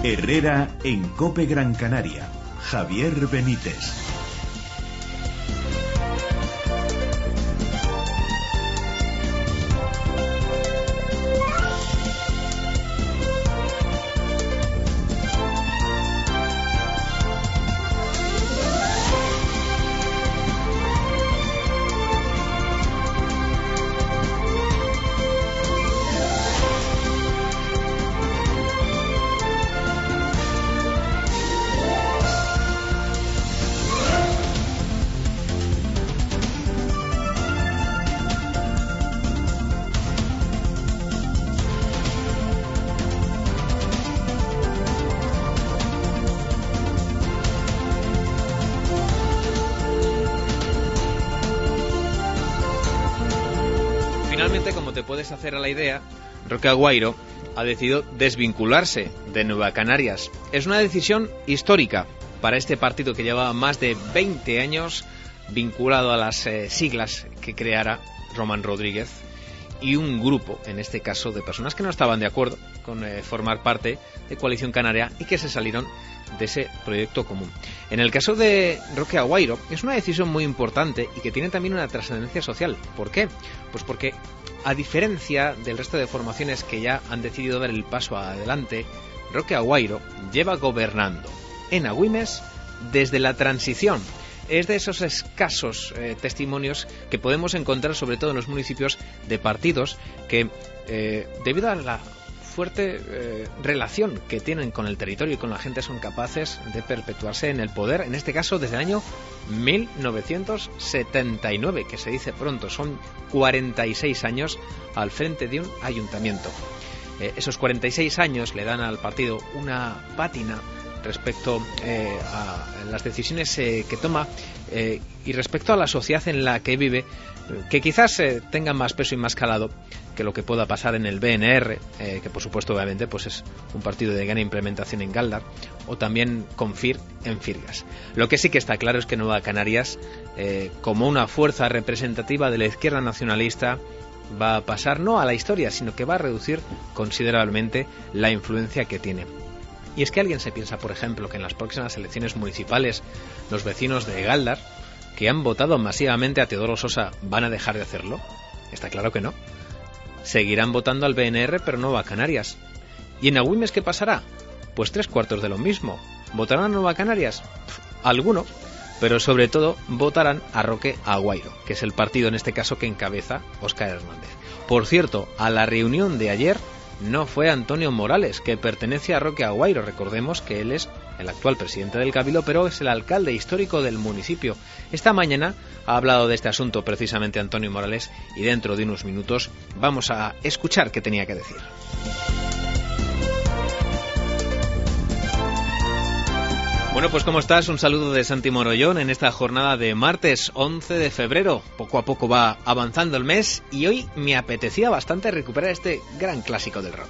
Herrera en COPE Gran Canaria. Javier Benítez. Finalmente, como te puedes hacer a la idea, Roque Aguairo ha decidido desvincularse de Nueva Canarias. Es una decisión histórica para este partido que llevaba más de 20 años vinculado a las siglas que creara Román Rodríguez y un grupo, en este caso, de personas que no estaban de acuerdo con formar parte de Coalición Canaria y que se salieron de ese proyecto común. En el caso de Roque Aguairo es una decisión muy importante y que tiene también una trascendencia social. ¿Por qué? Pues porque, a diferencia del resto de formaciones que ya han decidido dar el paso adelante, Roque Aguairo lleva gobernando en Agüimes desde la transición. Es de esos escasos testimonios que podemos encontrar, sobre todo en los municipios, de partidos que, debido a la fuerte relación que tienen con el territorio y con la gente, son capaces de perpetuarse en el poder, en este caso desde el año 1979, que se dice pronto, son 46 años al frente de un ayuntamiento. Esos 46 años le dan al partido una pátina respecto a las decisiones que toma y respecto a la sociedad en la que vive, que quizás tenga más peso y más calado que lo que pueda pasar en el BNR, que por supuesto obviamente pues es un partido de gran implementación en Galdar, o también con FIR en Firgas. Lo que sí que está claro es que Nueva Canarias, como una fuerza representativa de la izquierda nacionalista, va a pasar no a la historia, sino que va a reducir considerablemente la influencia que tiene. Y es que alguien se piensa, por ejemplo, que en las próximas elecciones municipales los vecinos de Galdar, que han votado masivamente a Teodoro Sosa, van a dejar de hacerlo. Está claro que no. Seguirán votando al BNR, pero no a Canarias. ¿Y en Agüimes qué pasará? Pues 3/4 de lo mismo. ¿Votarán a Nueva Canarias? Alguno, pero sobre todo votarán a Roque Aguairo, que es el partido en este caso que encabeza Óscar Hernández. Por cierto, a la reunión de ayer no fue Antonio Morales, que pertenece a Roque Aguairo. Recordemos que él es el actual presidente del Cabildo, pero es el alcalde histórico del municipio. Esta mañana ha hablado de este asunto precisamente Antonio Morales y dentro de unos minutos vamos a escuchar qué tenía que decir. Bueno, pues ¿cómo estás? Un saludo de Santi Morollón en esta jornada de martes 11 de febrero. Poco a poco va avanzando el mes y hoy me apetecía bastante recuperar este gran clásico del rock.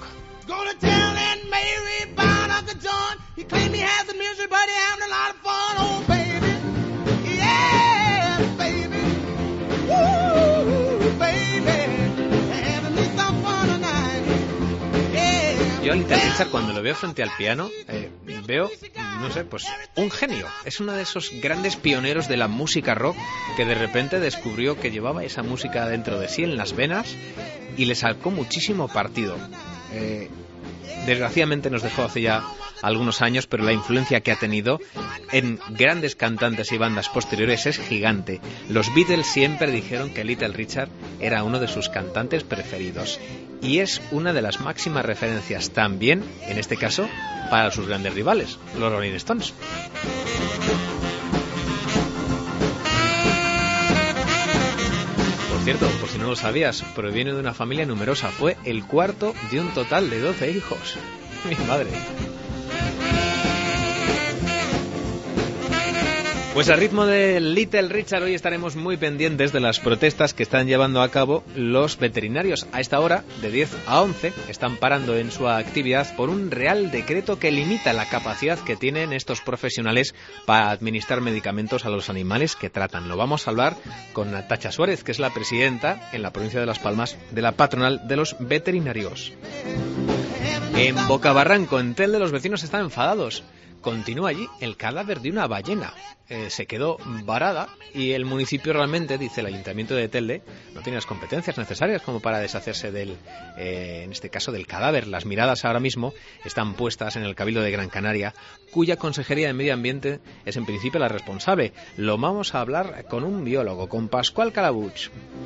Yo a Little Richard, cuando lo veo frente al piano, veo, no sé, pues un genio. Es uno de esos grandes pioneros de la música rock que de repente descubrió que llevaba esa música dentro de sí, en las venas, y le sacó muchísimo partido. Desgraciadamente nos dejó hace ya algunos años, pero la influencia que ha tenido en grandes cantantes y bandas posteriores es gigante. Los Beatles siempre dijeron que Little Richard era uno de sus cantantes preferidos y es una de las máximas referencias también, en este caso, para sus grandes rivales, los Rolling Stones. Por cierto, por si no lo sabías, proviene de una familia numerosa. Fue el cuarto de un total de 12 hijos. Mi madre. Pues al ritmo de Little Richard hoy estaremos muy pendientes de las protestas que están llevando a cabo los veterinarios. A esta hora, de 10 a 11, están parando en su actividad por un real decreto que limita la capacidad que tienen estos profesionales para administrar medicamentos a los animales que tratan. Lo vamos a hablar con Natacha Suárez, que es la presidenta en la provincia de Las Palmas de la patronal de los veterinarios. En Bocabarranco, en Telde, los vecinos están enfadados. Continúa allí el cadáver de una ballena. Se quedó varada y el municipio realmente, dice el Ayuntamiento de Telde, no tiene las competencias necesarias como para deshacerse del, en este caso, del cadáver. Las miradas ahora mismo están puestas en el Cabildo de Gran Canaria, cuya Consejería de Medio Ambiente es en principio la responsable. Lo vamos a hablar con un biólogo, con Pascual Calabuch.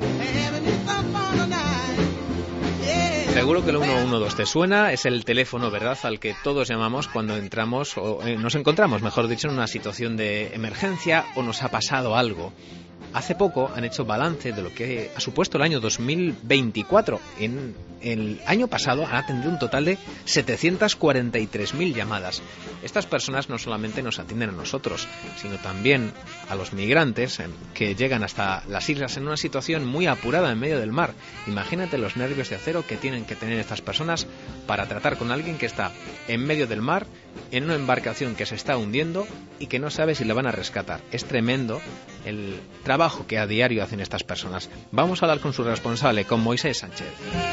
Seguro que el 112 te suena, es el teléfono, ¿verdad?, al que todos llamamos cuando entramos o nos encontramos, mejor dicho, en una situación de emergencia o nos ha pasado algo. Hace poco han hecho balance de lo que ha supuesto el año 2024. En el año pasado han atendido un total de 743.000 llamadas. Estas personas no solamente nos atienden a nosotros, sino también a los migrantes que llegan hasta las islas en una situación muy apurada en medio del mar. Imagínate los nervios de acero que tienen que tener estas personas para tratar con alguien que está en medio del mar, en una embarcación que se está hundiendo y que no sabe si le van a rescatar. Es tremendo el trabajo que a diario hacen estas personas. Vamos a hablar con su responsable, con Moisés Sánchez.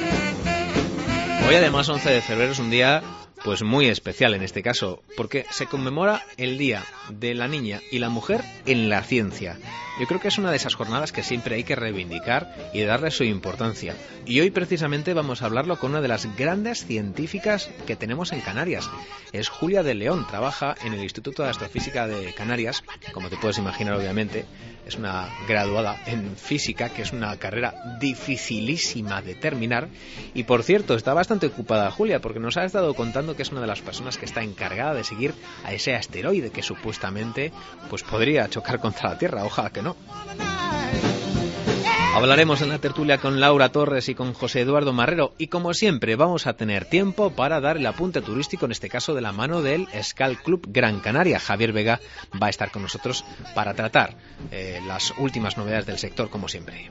Hoy, además, 11 de febrero es un día pues muy especial en este caso, porque se conmemora el Día de la Niña y la Mujer en la Ciencia. Yo creo que es una de esas jornadas que siempre hay que reivindicar y darle su importancia. Y hoy precisamente vamos a hablarlo con una de las grandes científicas que tenemos en Canarias. Es Julia de León, trabaja en el Instituto de Astrofísica de Canarias, como te puedes imaginar obviamente. Es una graduada en física, que es una carrera dificilísima de terminar. Y por cierto, está bastante ocupada Julia, porque nos ha estado contando que es una de las personas que está encargada de seguir a ese asteroide que supuestamente pues podría chocar contra la Tierra. Ojalá que no. Hablaremos en la tertulia con Laura Torres y con José Eduardo Marrero, y como siempre vamos a tener tiempo para dar el apunte turístico, en este caso de la mano del Skal Club Gran Canaria. Javier Vega va a estar con nosotros para tratar las últimas novedades del sector, como siempre.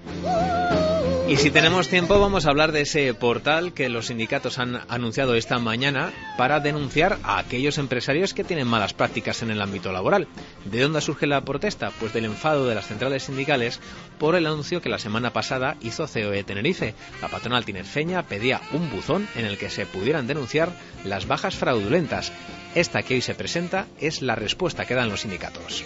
Y si tenemos tiempo vamos a hablar de ese portal que los sindicatos han anunciado esta mañana para denunciar a aquellos empresarios que tienen malas prácticas en el ámbito laboral. ¿De dónde surge la protesta? Pues del enfado de las centrales sindicales por el anuncio que la semana pasada hizo COE Tenerife. La patronal tinerfeña pedía un buzón en el que se pudieran denunciar las bajas fraudulentas. Esta que hoy se presenta es la respuesta que dan los sindicatos.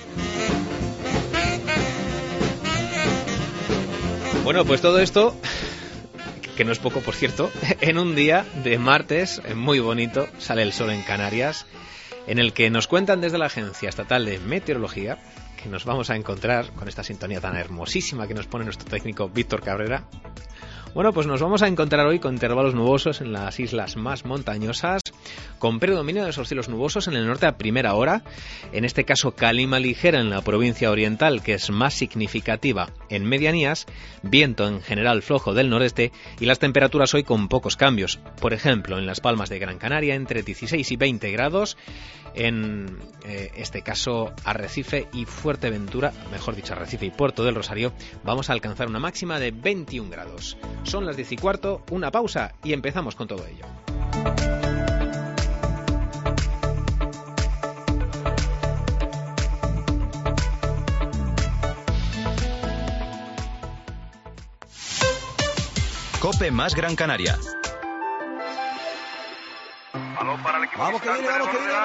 Bueno, pues todo esto, que no es poco por cierto, en un día de martes muy bonito, sale el sol en Canarias, en el que nos cuentan desde la Agencia Estatal de Meteorología que nos vamos a encontrar con esta sintonía tan hermosísima que nos pone nuestro técnico Víctor Cabrera. Bueno, pues nos vamos a encontrar hoy con intervalos nubosos en las islas más montañosas, con predominio de esos cielos nubosos en el norte a primera hora, en este caso calima ligera en la provincia oriental, que es más significativa en medianías, viento en general flojo del noreste y las temperaturas hoy con pocos cambios. Por ejemplo, en Las Palmas de Gran Canaria entre 16 y 20 grados, en este caso Arrecife y Fuerteventura, mejor dicho Arrecife y Puerto del Rosario, vamos a alcanzar una máxima de 21 grados. Son las 10:15, una pausa y empezamos con todo ello. COPE más Gran Canaria. Vamos que viene, vamos que viene.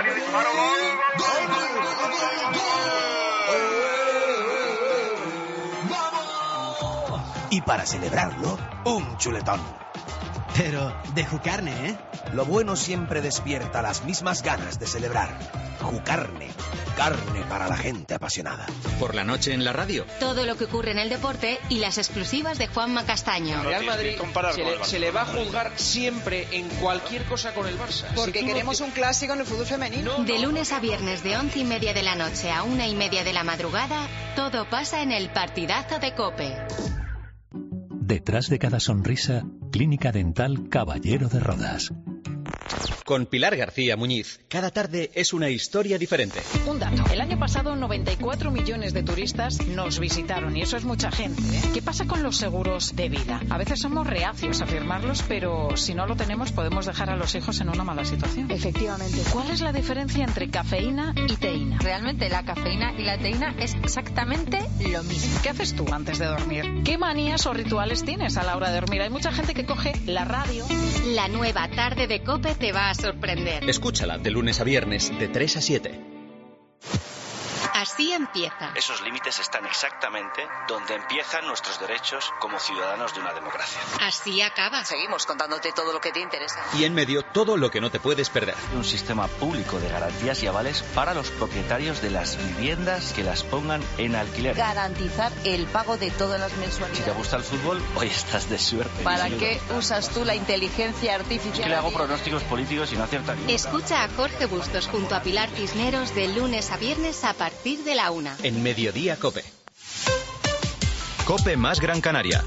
Y para celebrarlo, un chuletón. Pero de Jucarne, ¿eh? Lo bueno siempre despierta las mismas ganas de celebrar. Jucarne, carne para la gente apasionada. Por la noche en la radio. Todo lo que ocurre en el deporte y las exclusivas de Juanma Castaño. Real Madrid se le va a juzgar siempre en cualquier cosa con el Barça. Porque queremos un clásico en el fútbol femenino. De lunes a viernes de 11:30 de la noche a 1:30 de la madrugada, todo pasa en el partidazo de COPE. Detrás de cada sonrisa, Clínica Dental Caballero de Rodas. Con Pilar García Muñiz, cada tarde es una historia diferente. Un dato, el año pasado 94 millones de turistas nos visitaron y eso es mucha gente, ¿eh? ¿Qué pasa con los seguros de vida? A veces somos reacios a firmarlos, pero si no lo tenemos podemos dejar a los hijos en una mala situación. Efectivamente. ¿Cuál es la diferencia entre cafeína y teína? Realmente la cafeína y la teína es exactamente lo mismo. ¿Qué haces tú antes de dormir? ¿Qué manías o rituales tienes a la hora de dormir? Hay mucha gente que coge la radio. La nueva tarde de COPE te va a va a sorprender. Escúchala de lunes a viernes de 3 a 7. Así empieza. Esos límites están exactamente donde empiezan nuestros derechos como ciudadanos de una democracia. Así acaba. Seguimos contándote todo lo que te interesa. Y en medio, todo lo que no te puedes perder. Un sistema público de garantías y avales para los propietarios de las viviendas que las pongan en alquiler. Garantizar el pago de todas las mensualidades. Si te gusta el fútbol, hoy estás de suerte. ¿Para qué usas tú la inteligencia artificial? Es que le hago pronósticos políticos y no acierta ni uno. Escucha a Jorge Bustos junto a Pilar Cisneros de lunes a viernes a partir de la 1. En Mediodía Cope. Cope más Gran Canaria.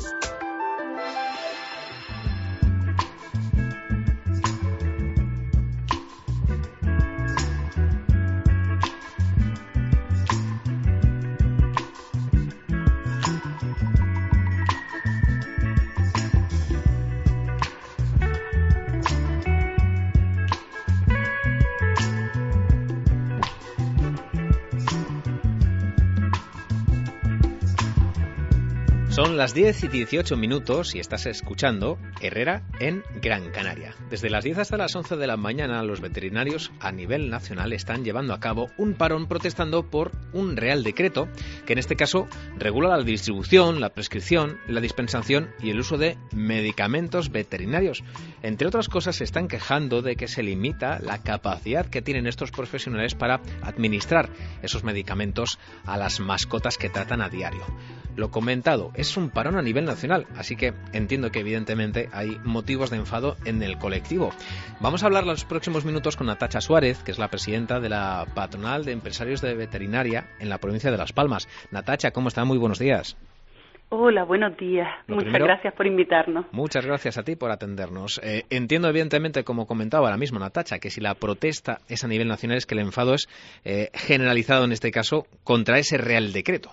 Son las 10 y 18 minutos y estás escuchando Herrera en Gran Canaria. Desde las 10 hasta las 11 de la mañana, los veterinarios a nivel nacional están llevando a cabo un parón protestando por un Real Decreto que en este caso regula la distribución, la prescripción, la dispensación y el uso de medicamentos veterinarios. Entre otras cosas, se están quejando de que se limita la capacidad que tienen estos profesionales para administrar esos medicamentos a las mascotas que tratan a diario. Lo comentado, es un parón a nivel nacional, así que entiendo que evidentemente hay motivos de enfado en el colectivo. Vamos a hablar los próximos minutos con Natacha Suárez, que es la presidenta de la Patronal de Empresarios de Veterinaria en la provincia de Las Palmas. Natacha, ¿cómo está? Muy buenos días. Hola, buenos días. Muchas gracias por invitarnos. Muchas gracias a ti por atendernos. Entiendo evidentemente, como comentaba ahora mismo Natacha, que si la protesta es a nivel nacional es que el enfado es generalizado en este caso contra ese Real Decreto.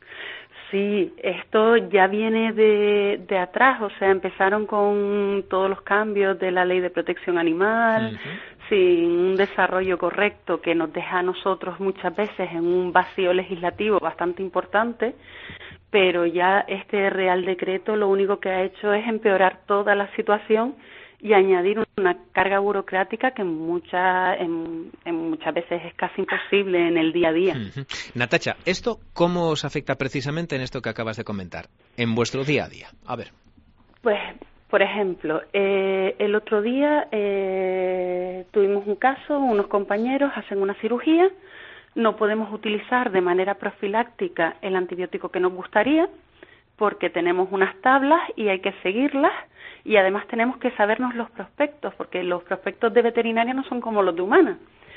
Sí, esto ya viene de atrás, o sea, empezaron con todos los cambios de la ley de protección animal, sin un desarrollo correcto que nos deja a nosotros muchas veces en un vacío legislativo bastante importante, pero ya este Real Decreto lo único que ha hecho es empeorar toda la situación y añadir una carga burocrática que muchas veces es casi imposible en el día a día. Natacha, ¿esto cómo os afecta precisamente en esto que acabas de comentar, en vuestro día a día? A ver. Pues, por ejemplo, el otro día tuvimos un caso, unos compañeros hacen una cirugía, no podemos utilizar de manera profiláctica el antibiótico que nos gustaría, porque tenemos unas tablas y hay que seguirlas, y además tenemos que sabernos los prospectos, porque los prospectos de veterinaria no son como los de humana,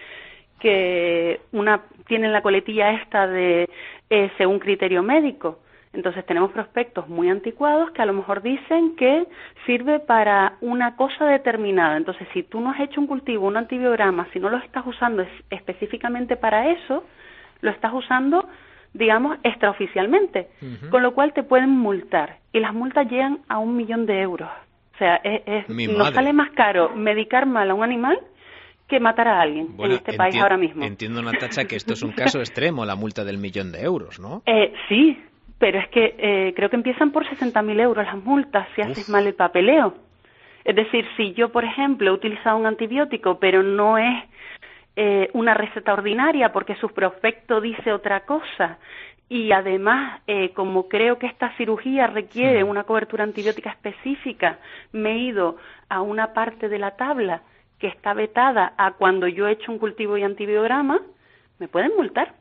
que tienen la coletilla esta de según criterio médico. Entonces tenemos prospectos muy anticuados que a lo mejor dicen que sirve para una cosa determinada. Entonces, si tú no has hecho un cultivo, un antibiograma, si no lo estás usando específicamente para eso, lo estás usando, digamos, extraoficialmente, con lo cual te pueden multar, y las multas llegan a 1 millón de euros. O sea, nos sale más caro medicar mal a un animal que matar a alguien en este país ahora mismo. Entiendo, Natacha, que esto es un caso extremo, la multa del 1 millón de euros, ¿no? Sí, pero es que creo que empiezan por 60.000 euros las multas si haces mal el papeleo. Es decir, si yo, por ejemplo, he utilizado un antibiótico, pero no es una receta ordinaria porque su prospecto dice otra cosa, y además, como creo que esta cirugía requiere una cobertura antibiótica específica, me he ido a una parte de la tabla que está vetada a cuando yo he hecho un cultivo y antibiograma, me pueden multar.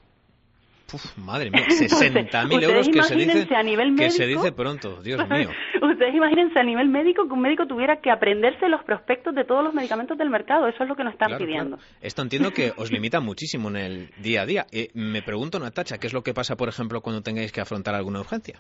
Madre mía, 60.000 euros que se dice pronto, Dios mío. Ustedes imagínense a nivel médico que un médico tuviera que aprenderse los prospectos de todos los medicamentos del mercado. Eso es lo que nos están pidiendo. Claro. Esto entiendo que os limita muchísimo en el día a día. Me pregunto, Natacha, ¿qué es lo que pasa, por ejemplo, cuando tengáis que afrontar alguna urgencia?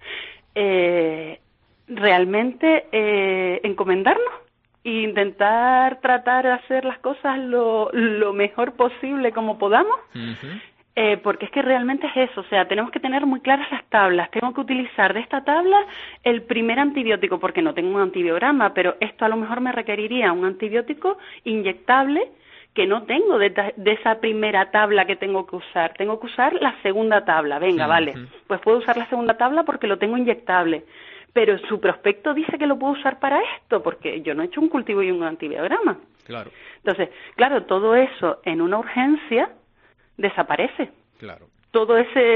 Realmente encomendarnos e intentar tratar de hacer las cosas lo mejor posible como podamos. Porque es que realmente es eso, o sea, tenemos que tener muy claras las tablas, tengo que utilizar de esta tabla el primer antibiótico, porque no tengo un antibiograma, pero esto a lo mejor me requeriría un antibiótico inyectable que no tengo de esa primera tabla que tengo que usar la segunda tabla, venga, vale, pues puedo usar la segunda tabla porque lo tengo inyectable, pero su prospecto dice que lo puedo usar para esto, porque yo no he hecho un cultivo y un antibiograma. Claro. Entonces, claro, todo eso en una urgencia desaparece. Claro. Todo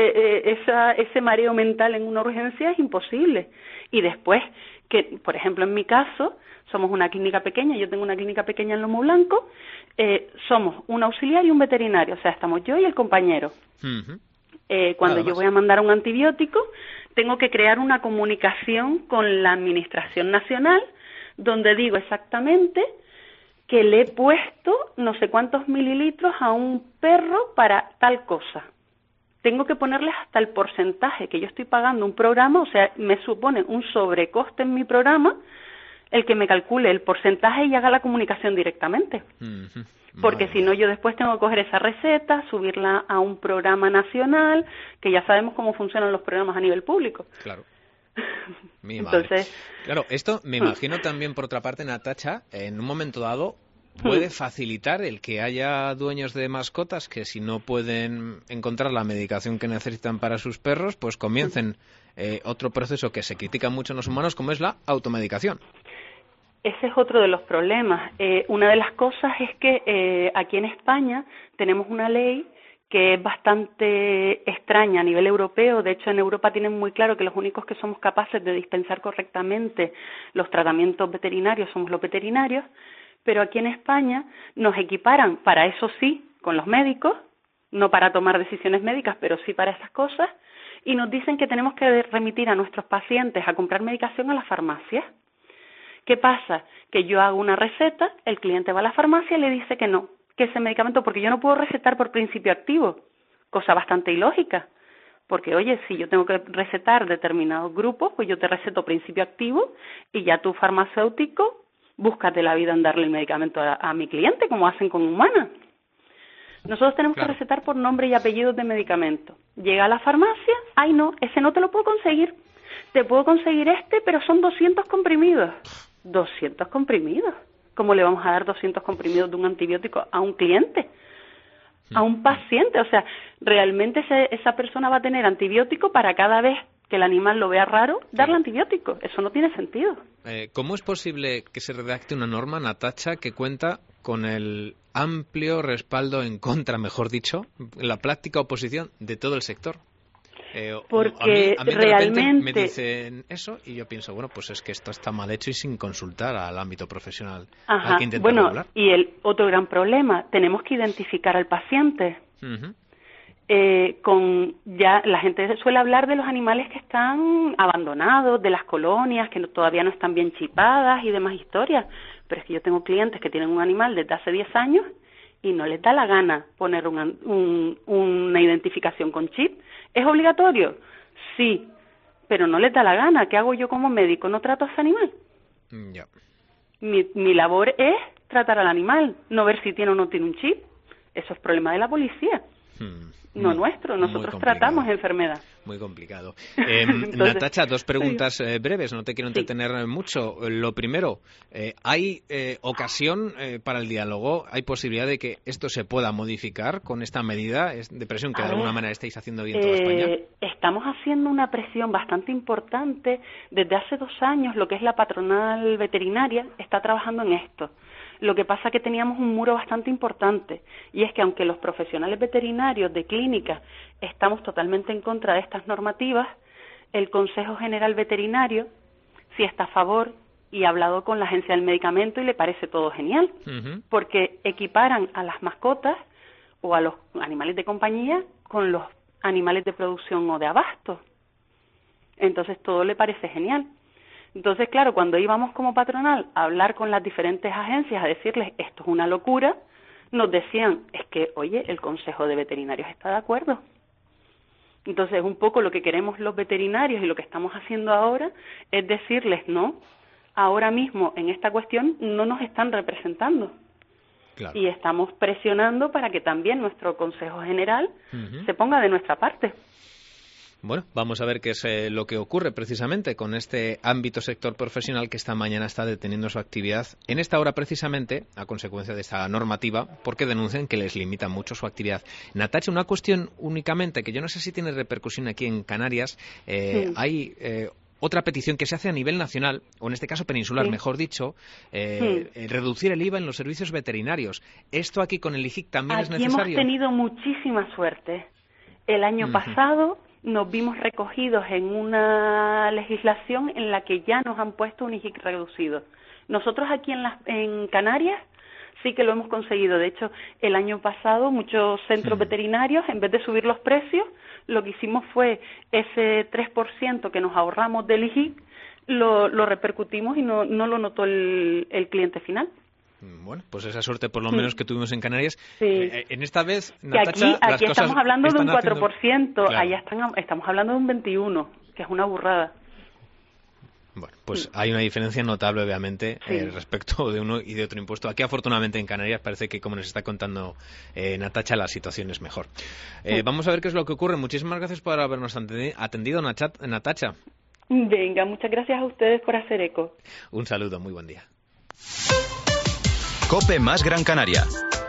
ese mareo mental en una urgencia es imposible. Y después, que por ejemplo en mi caso, somos una clínica pequeña, yo tengo una clínica pequeña en Lomo Blanco, somos un auxiliar y un veterinario, o sea, estamos yo y el compañero. Cuando yo voy a mandar un antibiótico, tengo que crear una comunicación con la Administración Nacional, donde digo exactamente que le he puesto no sé cuántos mililitros a un perro para tal cosa. Tengo que ponerles hasta el porcentaje que yo estoy pagando un programa, o sea, me supone un sobrecoste en mi programa el que me calcule el porcentaje y haga la comunicación directamente. Porque si no, yo después tengo que coger esa receta, subirla a un programa nacional, que ya sabemos cómo funcionan los programas a nivel público. Claro. Entonces, claro, esto me imagino también, por otra parte, Natacha, en un momento dado puede facilitar el que haya dueños de mascotas que, si no pueden encontrar la medicación que necesitan para sus perros, pues comiencen otro proceso que se critica mucho en los humanos, como es la automedicación. Ese es otro de los problemas. Una de las cosas es que aquí en España tenemos una ley que es bastante extraña a nivel europeo. De hecho, en Europa tienen muy claro que los únicos que somos capaces de dispensar correctamente los tratamientos veterinarios somos los veterinarios, pero aquí en España nos equiparan, para eso sí, con los médicos, no para tomar decisiones médicas, pero sí para esas cosas, y nos dicen que tenemos que remitir a nuestros pacientes a comprar medicación a las farmacias. ¿Qué pasa? Que yo hago una receta, el cliente va a la farmacia y le dice que no, que ese medicamento, porque yo no puedo recetar por principio activo, cosa bastante ilógica, porque oye, si yo tengo que recetar determinados grupos, pues yo te receto principio activo y ya tu farmacéutico búscate la vida en darle el medicamento a mi cliente, como hacen con humanas. Nosotros tenemos que recetar por nombre y apellidos de medicamento. Llega a la farmacia, ay no, ese no te lo puedo conseguir. Te puedo conseguir este, pero son 200 comprimidos. 200 comprimidos. ¿Cómo le vamos a dar 200 comprimidos de un antibiótico a un cliente? A un paciente. O sea, realmente esa persona va a tener antibiótico para cada vez que el animal lo vea raro, darle antibiótico. Eso no tiene sentido. ¿Cómo es posible que se redacte una norma, Natacha, que cuenta con el amplio respaldo en contra, mejor dicho, la práctica oposición de todo el sector? Porque a mí realmente me dicen eso y yo pienso, bueno, pues es que esto está mal hecho y sin consultar al ámbito profesional. Hay que intentar regular. Y el otro gran problema, tenemos que identificar al paciente. Ya la gente suele hablar de los animales que están abandonados, de las colonias que todavía no están bien chipadas y demás historias, pero es que yo tengo clientes que tienen un animal desde hace 10 años y no les da la gana poner una identificación con chip. ¿Es obligatorio? Sí, pero no les da la gana. ¿Qué hago yo como médico? ¿No trato a ese animal? Ya. Mi labor es tratar al animal, no ver si tiene o no tiene un chip. Eso es problema de la policía. No nuestro, nosotros tratamos enfermedad. Muy complicado. Natacha, dos preguntas breves, no te quiero entretener mucho. Lo primero, ¿hay ocasión para el diálogo? ¿Hay posibilidad de que esto se pueda modificar con esta medida de presión que de alguna manera estáis haciendo bien toda España? Estamos haciendo una presión bastante importante. Desde hace 2 años, lo que es la patronal veterinaria está trabajando en esto. Lo que pasa es que teníamos un muro bastante importante, y es que aunque los profesionales veterinarios de clínica estamos totalmente en contra de estas normativas, el Consejo General Veterinario sí está a favor y ha hablado con la Agencia del Medicamento y le parece todo genial, porque equiparan a las mascotas o a los animales de compañía con los animales de producción o de abasto. Entonces todo le parece genial. Entonces, claro, cuando íbamos como patronal a hablar con las diferentes agencias, a decirles esto es una locura, nos decían, es que, oye, el Consejo de Veterinarios está de acuerdo. Entonces, un poco lo que queremos los veterinarios y lo que estamos haciendo ahora es decirles, no, ahora mismo en esta cuestión no nos están representando. Claro. Y estamos presionando para que también nuestro Consejo General se ponga de nuestra parte. Bueno, vamos a ver qué es lo que ocurre precisamente con este ámbito sector profesional que esta mañana está deteniendo su actividad en esta hora precisamente a consecuencia de esta normativa porque denuncian que les limita mucho su actividad. Natacha, una cuestión únicamente que yo no sé si tiene repercusión aquí en Canarias. Hay otra petición que se hace a nivel nacional, o en este caso peninsular, mejor dicho, reducir el IVA en los servicios veterinarios. ¿Esto aquí con el IGIC también es necesario? Aquí hemos tenido muchísima suerte. El año pasado nos vimos recogidos en una legislación en la que ya nos han puesto un IGIC reducido. Nosotros aquí en Canarias sí que lo hemos conseguido. De hecho, el año pasado muchos centros veterinarios, en vez de subir los precios, lo que hicimos fue ese 3% que nos ahorramos del IGIC, lo repercutimos y no lo notó el cliente final. Bueno, pues esa suerte por lo menos que tuvimos en Canarias. Sí. En esta vez, Natacha, aquí estamos hablando de un 4%, haciendo... claro. allá estamos hablando de un 21%, que es una burrada. Bueno, pues hay una diferencia notable, obviamente, respecto de uno y de otro impuesto. Aquí, afortunadamente, en Canarias parece que, como nos está contando Natacha, la situación es mejor. Vamos a ver qué es lo que ocurre. Muchísimas gracias por habernos atendido, Natacha. Venga, muchas gracias a ustedes por hacer eco. Un saludo, muy buen día. COPE más Gran Canaria.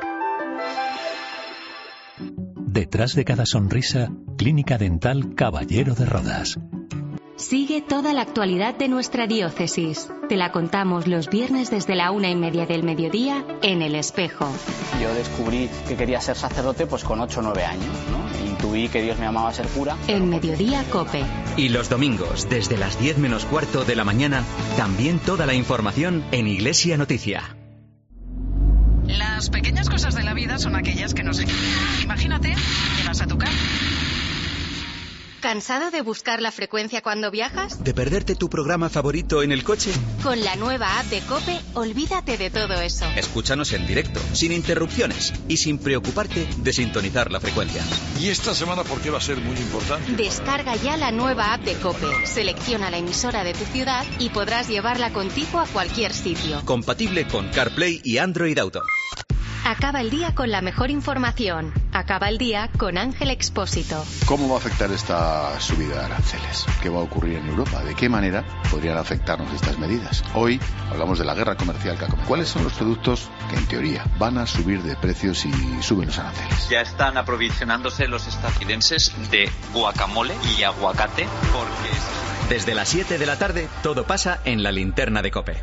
Detrás de cada sonrisa, Clínica Dental Caballero de Rodas. Sigue toda la actualidad de nuestra diócesis. Te la contamos los viernes desde la 1:30 del mediodía en El Espejo. Yo descubrí que quería ser sacerdote pues con 8 o 9 años, ¿no? Intuí que Dios me llamaba a ser cura. En Mediodía Cope. Y los domingos, desde las 10 menos cuarto de la mañana, también toda la información en Iglesia Noticia. Las pequeñas cosas de la vida son aquellas que nos... Imagínate, llegas a tu casa. ¿Cansado de buscar la frecuencia cuando viajas? ¿De perderte tu programa favorito en el coche? Con la nueva app de COPE, olvídate de todo eso. Escúchanos en directo, sin interrupciones y sin preocuparte de sintonizar la frecuencia. ¿Y esta semana por qué va a ser muy importante? Descarga ya la nueva app de COPE, selecciona la emisora de tu ciudad y podrás llevarla contigo a cualquier sitio. Compatible con CarPlay y Android Auto. Acaba el día con la mejor información. Acaba el día con Ángel Expósito. ¿Cómo va a afectar esta subida de aranceles? ¿Qué va a ocurrir en Europa? ¿De qué manera podrían afectarnos estas medidas? Hoy hablamos de la guerra comercial que ha comenzado. ¿Cuáles son los productos que en teoría van a subir de precio si suben los aranceles? Ya están aprovisionándose los estadounidenses de guacamole y aguacate porque... Desde las 7 de la tarde todo pasa en la linterna de COPE.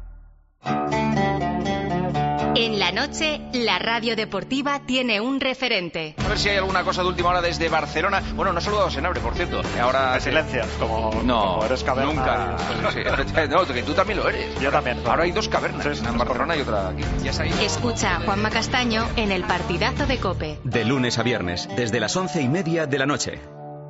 En la noche, la radio deportiva tiene un referente. A ver si hay alguna cosa de última hora desde Barcelona. Bueno, no saludado a Senabre, por cierto. Ahora me silencias, como eres caverna. Nunca. Sí, no, que tú también lo eres. Yo también. Ahora hay dos cavernas, una en Barcelona y otra aquí. Ya Escucha a Juanma Castaño en el partidazo de COPE. De lunes a viernes, desde las 11:30 de la noche.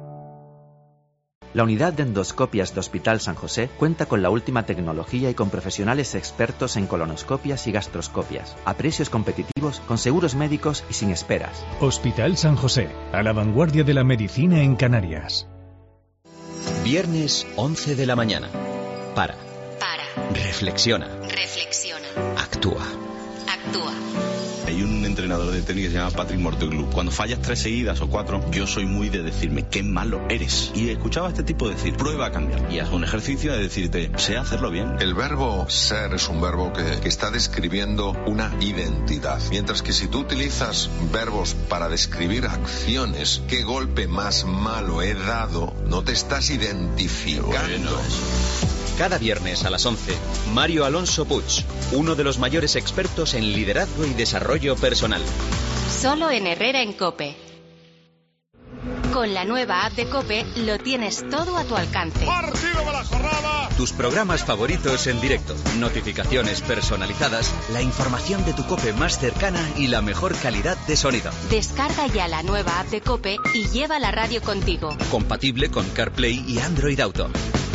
La unidad de endoscopias de Hospital San José cuenta con la última tecnología y con profesionales expertos en colonoscopias y gastroscopias, a precios competitivos, con seguros médicos y sin esperas. Hospital San José, a la vanguardia de la medicina en Canarias. Viernes 11 de la mañana. Para. Reflexiona. Actúa. Hay un entrenador de tenis que se llama Patrick Mouratoglou. Cuando fallas 3 seguidas o 4, yo soy muy de decirme qué malo eres. Y escuchaba a este tipo decir, prueba a cambiar. Y haz un ejercicio de decirte, sé hacerlo bien. El verbo ser es un verbo que está describiendo una identidad. Mientras que si tú utilizas verbos para describir acciones, qué golpe más malo he dado, no te estás identificando. Bueno. Cada viernes a las 11, Mario Alonso Puig, uno de los mayores expertos en liderazgo y desarrollo personal. Solo en Herrera en COPE. Con la nueva app de COPE lo tienes todo a tu alcance. ¡Partido de la jornada! Tus programas favoritos en directo, notificaciones personalizadas, la información de tu COPE más cercana y la mejor calidad de sonido. Descarga ya la nueva app de COPE y lleva la radio contigo. Compatible con CarPlay y Android Auto.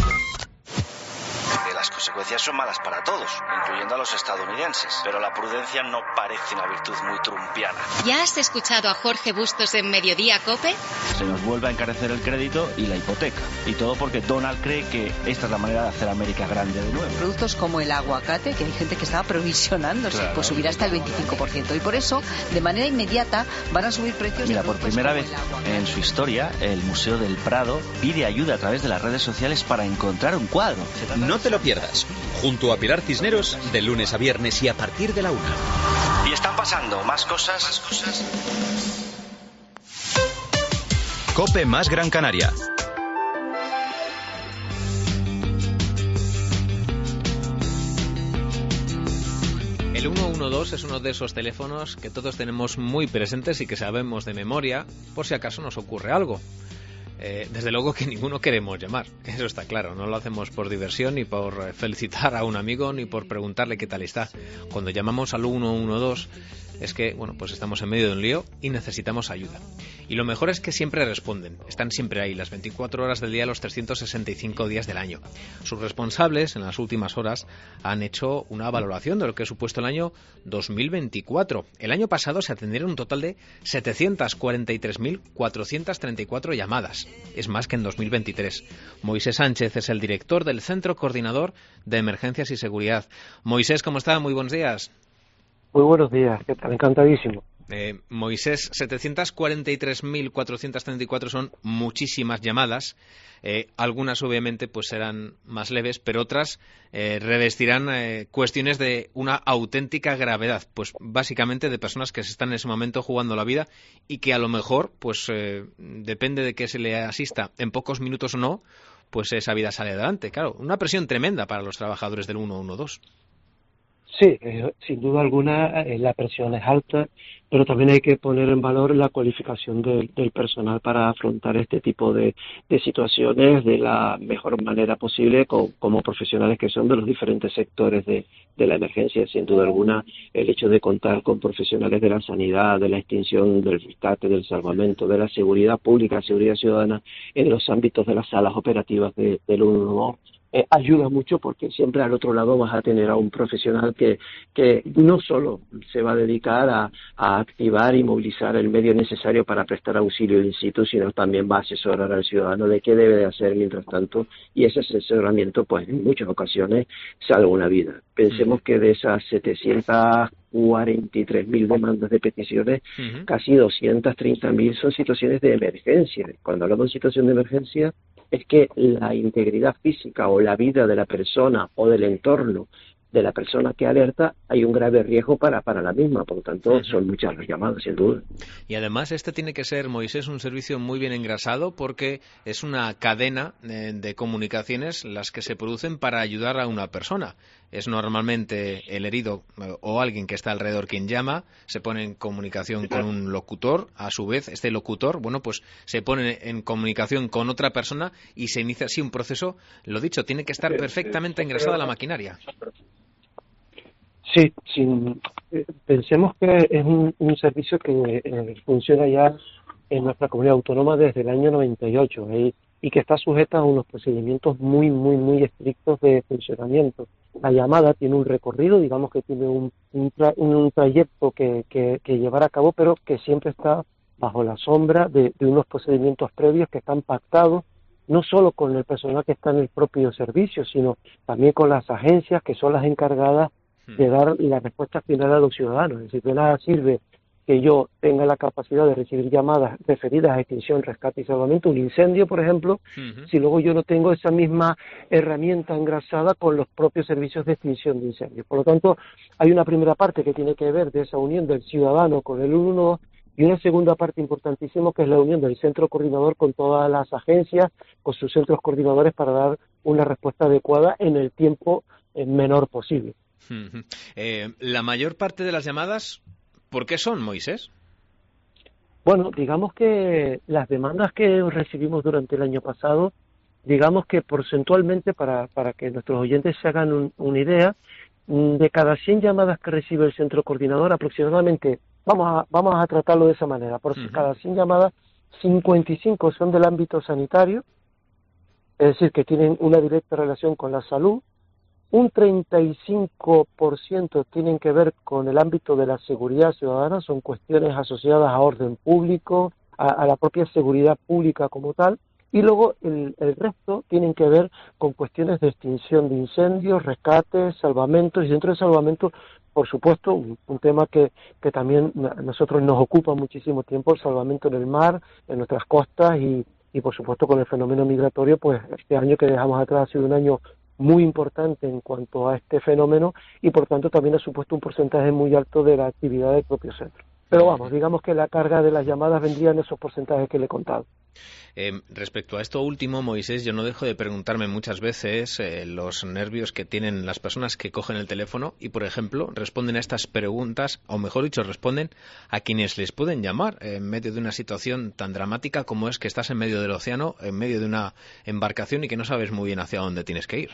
Las consecuencias son malas para todos, incluyendo a los estadounidenses, pero la prudencia no parece una virtud muy trumpiana. ¿Ya has escuchado a Jorge Bustos en Mediodía COPE? Se nos vuelve a encarecer el crédito y la hipoteca, y todo porque Donald cree que esta es la manera de hacer América grande de nuevo. Productos como el aguacate, que hay gente que estaba provisionándose, claro, pues subirá hasta el 25%, y por eso, de manera inmediata, van a subir precios. Mira, por primera vez en su historia, el Museo del Prado pide ayuda a través de las redes sociales para encontrar un cuadro. No te lo pierdas. Junto a Pilar Cisneros, de lunes a viernes y a partir de la 1. Y están pasando más cosas. COPE más Gran Canaria. 112 es uno de esos teléfonos que todos tenemos muy presentes y que sabemos de memoria por si acaso nos ocurre algo. Desde luego que ninguno queremos llamar, eso está claro. No lo hacemos por diversión, ni por felicitar a un amigo, ni por preguntarle qué tal está. Cuando llamamos al 112 es que, bueno, pues estamos en medio de un lío y necesitamos ayuda. Y lo mejor es que siempre responden, están siempre ahí, las 24 horas del día, los 365 días del año. Sus responsables, en las últimas horas, han hecho una valoración de lo que ha supuesto el año 2024. El año pasado se atendieron un total de 743.434 llamadas. Es más que en 2023. Moisés Sánchez es el director del Centro Coordinador de Emergencias y Seguridad. Moisés, ¿cómo está? Muy buenos días. Muy buenos días, ¿qué tal? Encantadísimo. Moisés, 743.434 son muchísimas llamadas. Algunas obviamente pues serán más leves, pero otras revestirán cuestiones de una auténtica gravedad, pues básicamente de personas que se están en ese momento jugando la vida y que a lo mejor, pues depende de que se le asista en pocos minutos o no, pues esa vida sale adelante. Claro, una presión tremenda para los trabajadores del 112. Sí, sin duda alguna la presión es alta, pero también hay que poner en valor la cualificación del personal para afrontar este tipo de situaciones de la mejor manera posible como profesionales que son de los diferentes sectores de la emergencia. Sin duda alguna, el hecho de contar con profesionales de la sanidad, de la extinción, del rescate, del salvamento, de la seguridad pública, seguridad ciudadana en los ámbitos de las salas operativas del 112 ayuda mucho, porque siempre al otro lado vas a tener a un profesional que no solo se va a dedicar a activar y movilizar el medio necesario para prestar auxilio in situ, sino también va a asesorar al ciudadano de qué debe de hacer mientras tanto, y ese asesoramiento pues en muchas ocasiones salva una vida. Pensemos que de esas 743.000 demandas de peticiones, casi 230.000 son situaciones de emergencia. Cuando hablamos de situación de emergencia, es que la integridad física o la vida de la persona o del entorno de la persona que alerta, hay un grave riesgo para la misma. Por lo tanto, son muchas las llamadas, sin duda. Y además este tiene que ser, Moisés, un servicio muy bien engrasado, porque es una cadena de comunicaciones las que se producen para ayudar a una persona. Es normalmente el herido o alguien que está alrededor quien llama, se pone en comunicación con un locutor, a su vez este locutor, bueno, pues se pone en comunicación con otra persona y se inicia así un proceso. Lo dicho, tiene que estar perfectamente engrasada la maquinaria. Sí, pensemos que es un servicio que funciona ya en nuestra comunidad autónoma desde el año 98 y que está sujeta a unos procedimientos muy, muy, muy estrictos de funcionamiento. La llamada tiene un recorrido, digamos que tiene un trayecto que llevar a cabo, pero que siempre está bajo la sombra de unos procedimientos previos que están pactados no solo con el personal que está en el propio servicio, sino también con las agencias que son las encargadas de dar la respuesta final a los ciudadanos. Es decir, de nada sirve que yo tenga la capacidad de recibir llamadas referidas a extinción, rescate y salvamento, un incendio, por ejemplo, si luego yo no tengo esa misma herramienta engrasada con los propios servicios de extinción de incendios. Por lo tanto, hay una primera parte que tiene que ver de esa unión del ciudadano con el 112 y una segunda parte importantísima que es la unión del centro coordinador con todas las agencias, con sus centros coordinadores para dar una respuesta adecuada en el tiempo menor posible. La mayor parte de las llamadas, ¿por qué son, Moisés? Bueno, digamos que las demandas que recibimos durante el año pasado, digamos que porcentualmente, para que nuestros oyentes se hagan una idea, de cada 100 llamadas que recibe el centro coordinador, aproximadamente, vamos a tratarlo de esa manera, por cada 100 llamadas, 55 son del ámbito sanitario, es decir, que tienen una directa relación con la salud. Un 35% tienen que ver con el ámbito de la seguridad ciudadana, son cuestiones asociadas a orden público, a la propia seguridad pública como tal, y luego el resto tienen que ver con cuestiones de extinción de incendios, rescates, salvamentos, y dentro de salvamento, por supuesto, un tema que también a nosotros nos ocupa muchísimo tiempo, el salvamento en el mar, en nuestras costas, y por supuesto con el fenómeno migratorio, pues este año que dejamos atrás ha sido un año muy importante en cuanto a este fenómeno y por tanto también ha supuesto un porcentaje muy alto de la actividad del propio centro. Pero vamos, digamos que la carga de las llamadas vendría en esos porcentajes que le he contado. Respecto a esto último, Moisés, yo no dejo de preguntarme muchas veces los nervios que tienen las personas que cogen el teléfono y, por ejemplo, responden a estas preguntas, o mejor dicho, responden a quienes les pueden llamar en medio de una situación tan dramática como es que estás en medio del océano, en medio de una embarcación y que no sabes muy bien hacia dónde tienes que ir.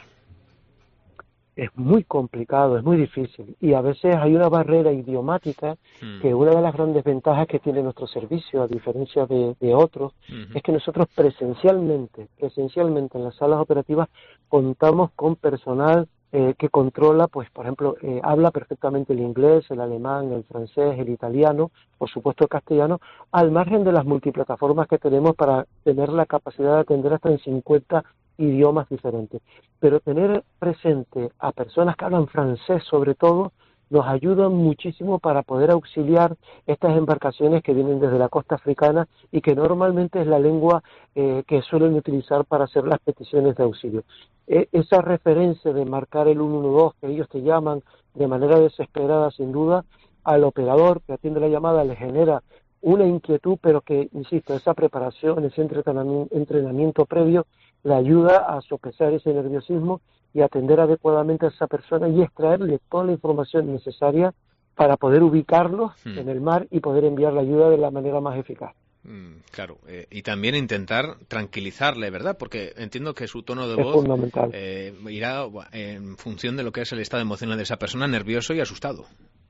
Es muy complicado, es muy difícil y a veces hay una barrera idiomática que una de las grandes ventajas que tiene nuestro servicio, a diferencia de otros, es que nosotros presencialmente en las salas operativas contamos con personal que controla, pues por ejemplo, habla perfectamente el inglés, el alemán, el francés, el italiano, por supuesto el castellano, al margen de las multiplataformas que tenemos para tener la capacidad de atender hasta en 50 idiomas diferentes. Pero tener presente a personas que hablan francés, sobre todo, nos ayuda muchísimo para poder auxiliar estas embarcaciones que vienen desde la costa africana y que normalmente es la lengua que suelen utilizar para hacer las peticiones de auxilio. Esa referencia de marcar el 112 que ellos te llaman de manera desesperada, sin duda, al operador que atiende la llamada le genera una inquietud, pero que, insisto, esa preparación, ese entrenamiento previo le ayuda a sopesar ese nerviosismo y atender adecuadamente a esa persona y extraerle toda la información necesaria para poder ubicarlos en el mar y poder enviar la ayuda de la manera más eficaz. Claro, y también intentar tranquilizarle, ¿verdad? Porque entiendo que su tono de voz fundamental. Irá en función de lo que es el estado emocional de esa persona, nervioso y asustado.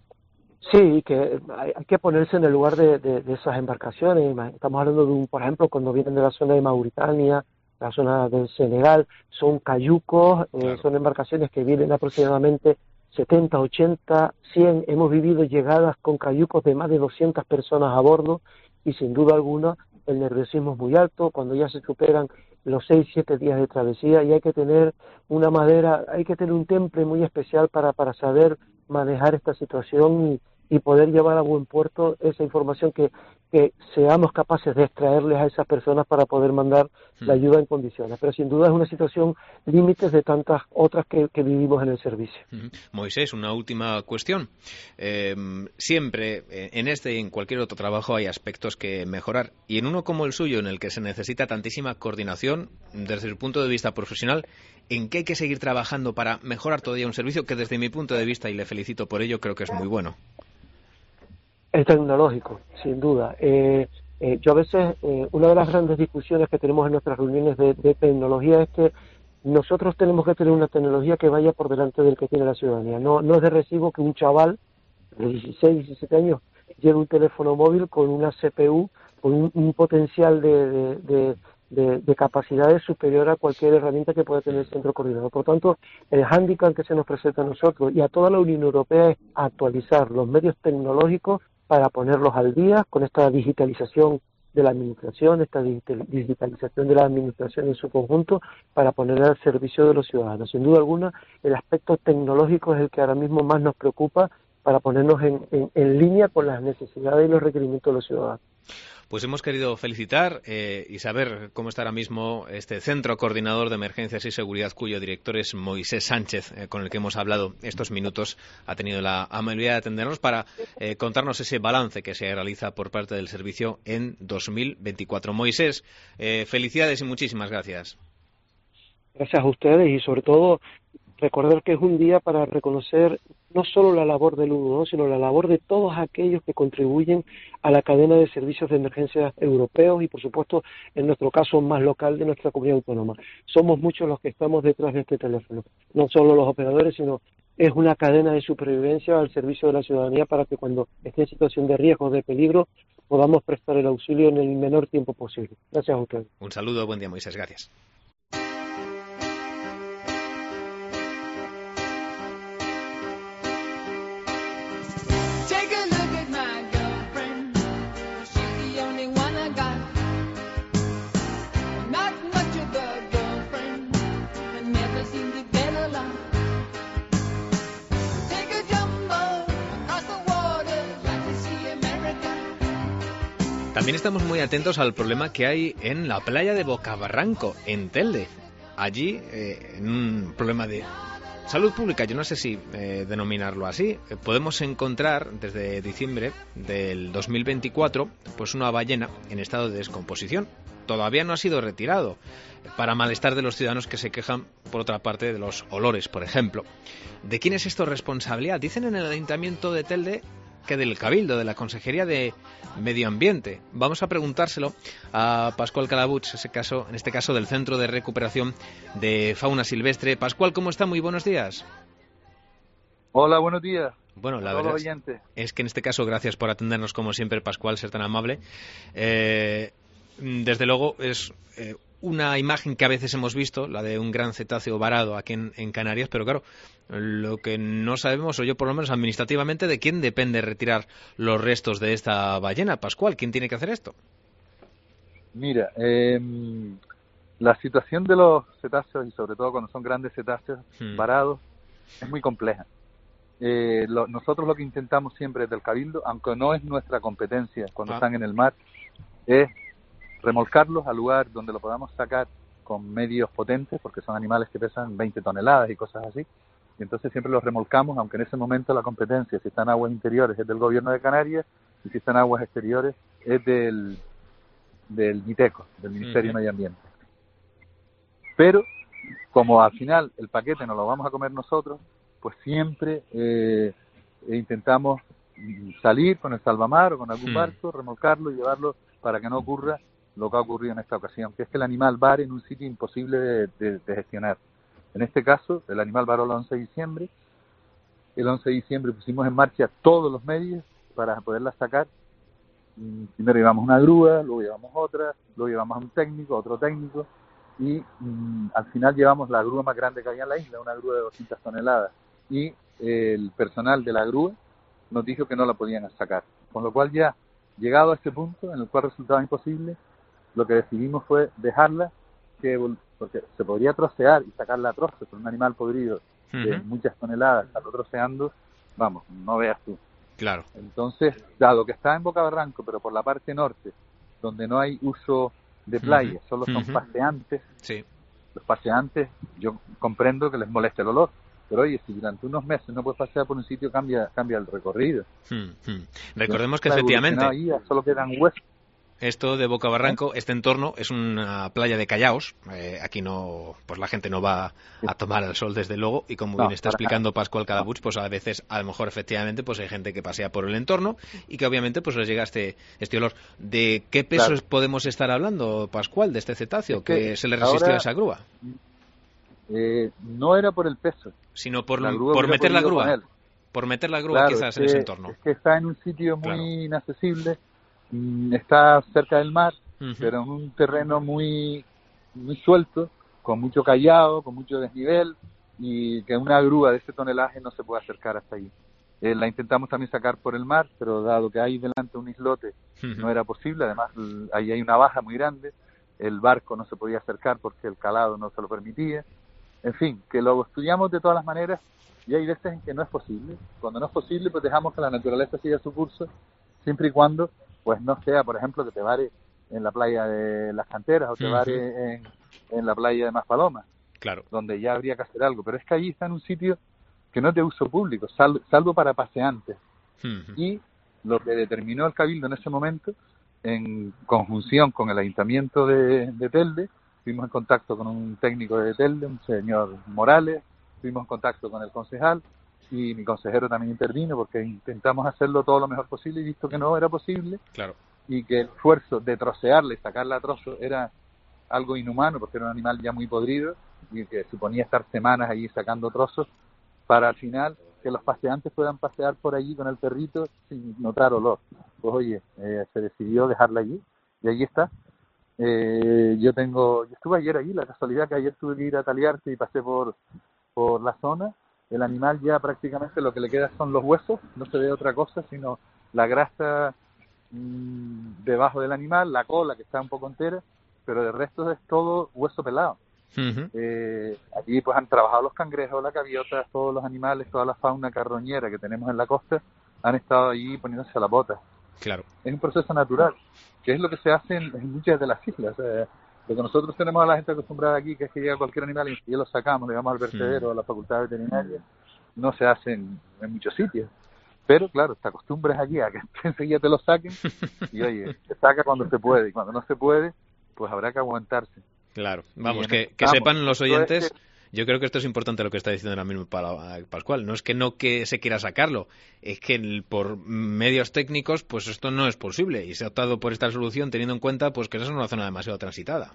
Sí, que hay que ponerse en el lugar de esas embarcaciones. Estamos hablando de por ejemplo, cuando vienen de la zona de Mauritania, la zona del Senegal, son cayucos, claro. Son embarcaciones que vienen aproximadamente 70, 80, 100. Hemos vivido llegadas con cayucos de más de 200 personas a bordo y sin duda alguna el nerviosismo es muy alto cuando ya se superan los 6, 7 días de travesía y hay que tener una madera, hay que tener un temple muy especial para saber manejar esta situación y poder llevar a buen puerto esa información que seamos capaces de extraerles a esas personas para poder mandar la ayuda en condiciones. Pero sin duda es una situación límites de tantas otras que vivimos en el servicio. Moisés, una última cuestión. Siempre en este y en cualquier otro trabajo hay aspectos que mejorar y en uno como el suyo, en el que se necesita tantísima coordinación desde el punto de vista profesional, ¿en qué hay que seguir trabajando para mejorar todavía un servicio que desde mi punto de vista, y le felicito por ello, creo que es muy bueno? El tecnológico, sin duda. Yo a veces, una de las grandes discusiones que tenemos en nuestras reuniones de tecnología es que nosotros tenemos que tener una tecnología que vaya por delante del que tiene la ciudadanía. No es de recibo que un chaval de 16, 17 años lleve un teléfono móvil con una CPU, con un potencial de capacidades superior a cualquier herramienta que pueda tener el centro coordinador. Por tanto, el hándicap que se nos presenta a nosotros y a toda la Unión Europea es actualizar los medios tecnológicos para ponerlos al día con esta digitalización de la administración, esta digitalización de la administración en su conjunto para poner al servicio de los ciudadanos. Sin duda alguna, el aspecto tecnológico es el que ahora mismo más nos preocupa para ponernos en línea con las necesidades y los requerimientos de los ciudadanos. Pues hemos querido felicitar y saber cómo está ahora mismo este Centro Coordinador de Emergencias y Seguridad, cuyo director es Moisés Sánchez, con el que hemos hablado estos minutos. Ha tenido la amabilidad de atendernos para contarnos ese balance que se realiza por parte del servicio en 2024. Moisés, felicidades y muchísimas gracias. Gracias a ustedes y sobre todo recordar que es un día para reconocer no solo la labor del 112, sino la labor de todos aquellos que contribuyen a la cadena de servicios de emergencia europeos y, por supuesto, en nuestro caso más local de nuestra comunidad autónoma. Somos muchos los que estamos detrás de este teléfono, no solo los operadores, sino es una cadena de supervivencia al servicio de la ciudadanía para que cuando esté en situación de riesgo o de peligro podamos prestar el auxilio en el menor tiempo posible. Gracias a ustedes. Un saludo, buen día, Moisés, gracias. También estamos muy atentos al problema que hay en la playa de Bocabarranco, en Telde. Allí, en un problema de salud pública, yo no sé si denominarlo así. Podemos encontrar desde diciembre del 2024 pues una ballena en estado de descomposición. Todavía no ha sido retirado, para malestar de los ciudadanos que se quejan, por otra parte, de los olores, por ejemplo. ¿De quién es esto responsabilidad? Dicen en el Ayuntamiento de Telde que del Cabildo, de la Consejería de Medio Ambiente. Vamos a preguntárselo a Pascual Calabuig, en este caso del Centro de Recuperación de Fauna Silvestre. Pascual, ¿cómo está? Muy buenos días. Hola, buenos días. Bueno, la verdad es que en este caso, gracias por atendernos como siempre, Pascual, ser tan amable. Desde luego es una imagen que a veces hemos visto, la de un gran cetáceo varado aquí en Canarias, pero claro, lo que no sabemos, o yo por lo menos administrativamente, de quién depende retirar los restos de esta ballena. Pascual, ¿quién tiene que hacer esto? Mira, la situación de los cetáceos, y sobre todo cuando son grandes cetáceos varados, es muy compleja. Nosotros lo que intentamos siempre desde el Cabildo, aunque no es nuestra competencia cuando están en el mar, es remolcarlos al lugar donde lo podamos sacar con medios potentes, porque son animales que pesan 20 toneladas y cosas así, y entonces siempre los remolcamos, aunque en ese momento la competencia, si está en aguas interiores, es del Gobierno de Canarias, y si está en aguas exteriores, es del MITECO, del Ministerio de Medio Ambiente. Pero, como al final el paquete nos lo vamos a comer nosotros, pues siempre intentamos salir con el salvamar o con algún barco, remolcarlo y llevarlo para que no ocurra lo que ha ocurrido en esta ocasión, que es que el animal vare en un sitio imposible de gestionar. En este caso, el animal varó el 11 de diciembre. El 11 de diciembre pusimos en marcha todos los medios para poderla sacar. Primero llevamos una grúa, luego llevamos otra, luego llevamos a un técnico, otro técnico, y al final llevamos la grúa más grande que había en la isla, una grúa de 200 toneladas. Y el personal de la grúa nos dijo que no la podían sacar. Con lo cual ya, llegado a ese punto en el cual resultaba imposible, lo que decidimos fue dejarla, porque se podría trocear y sacarla a trozos, pero un animal podrido de muchas toneladas, estarlo troceando, vamos, no veas tú. Claro. Entonces, dado que está en Boca Barranco, pero por la parte norte, donde no hay uso de playa, solo son paseantes, los paseantes, yo comprendo que les moleste el olor, pero oye, si durante unos meses no puedes pasear por un sitio, cambia el recorrido. Recordemos que efectivamente ahí solo quedan huesos. Esto de Boca Barranco, este entorno es una playa de callaos. Aquí no, pues la gente no va a tomar el sol desde luego, y como bien está explicando Pascual Calabuig, pues a veces, a lo mejor efectivamente, pues hay gente que pasea por el entorno y que obviamente pues les llega este olor. ¿De qué peso podemos estar hablando, Pascual, de este cetáceo que se le resistió a esa grúa? No era por el peso, sino por meter la grúa. Por meter la grúa quizás en ese entorno. Es que está en un sitio muy inaccesible. Está cerca del mar, pero en un terreno muy suelto, con mucho callado, con mucho desnivel, y que una grúa de ese tonelaje no se puede acercar hasta allí. La intentamos también sacar por el mar, pero dado que hay delante un islote, no era posible. Además, ahí hay una baja muy grande, el barco no se podía acercar porque el calado no se lo permitía. En fin, que lo estudiamos de todas las maneras, y hay veces en que no es posible. Cuando no es posible, pues dejamos que la naturaleza siga su curso, siempre y cuando pues no sea, por ejemplo, que te vare en la playa de Las Canteras o te vare en la playa de Maspalomas, donde ya habría que hacer algo. Pero es que allí está en un sitio que no es de uso público, salvo para paseantes. Y lo que determinó el Cabildo en ese momento, en conjunción con el Ayuntamiento de Telde, fuimos en contacto con un técnico de Telde, un señor Morales, fuimos en contacto con el concejal, y mi consejero también intervino, porque intentamos hacerlo todo lo mejor posible, y visto que no era posible, y que el esfuerzo de trocearla y sacarla a trozos era algo inhumano, porque era un animal ya muy podrido, y que suponía estar semanas allí sacando trozos, para al final que los paseantes puedan pasear por allí con el perrito sin notar olor. Pues oye, se decidió dejarla allí, y allí está. Yo estuve ayer allí, la casualidad que ayer tuve que ir a Taliarte y pasé por la zona. El animal ya prácticamente lo que le queda son los huesos, no se ve otra cosa sino la grasa debajo del animal, la cola que está un poco entera, pero de resto es todo hueso pelado. Allí pues han trabajado los cangrejos, las gaviotas, todos los animales, toda la fauna carroñera que tenemos en la costa, han estado allí poniéndose a la bota. Claro. Es un proceso natural, que es lo que se hace en muchas de las islas. Lo que nosotros tenemos a la gente acostumbrada aquí, que es que llega cualquier animal y lo sacamos, le damos al vertedero, a la facultad veterinaria, no se hace en muchos sitios. Pero claro, te acostumbras aquí a que enseguida te lo saquen y oye, se saca cuando se puede y cuando no se puede, pues habrá que aguantarse. Claro, vamos, que sepan los oyentes, yo creo que esto es importante lo que está diciendo ahora mismo Pascual, no es que no que se quiera sacarlo, es que por medios técnicos pues esto no es posible y se ha optado por esta solución teniendo en cuenta pues que esa es una zona demasiado transitada.